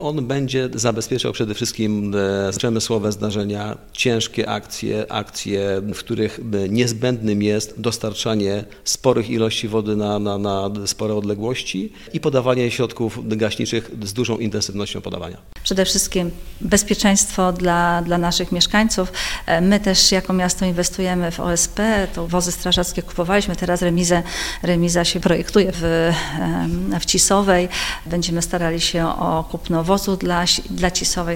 On będzie zabezpieczał przede wszystkim przemysłowe zdarzenia, ciężkie akcje, w których niezbędnym jest dostarczanie sporych ilości wody na spore odległości i podawanie środków gaśniczych z dużą intensywnością podawania. Przede wszystkim bezpieczeństwo dla naszych mieszkańców. My też jako miasto inwestujemy w OSP, to wozy strażackie kupowaliśmy, teraz remiza się projektuje w Cisowej. Będziemy starali się o kupno wozu dla Cisowej.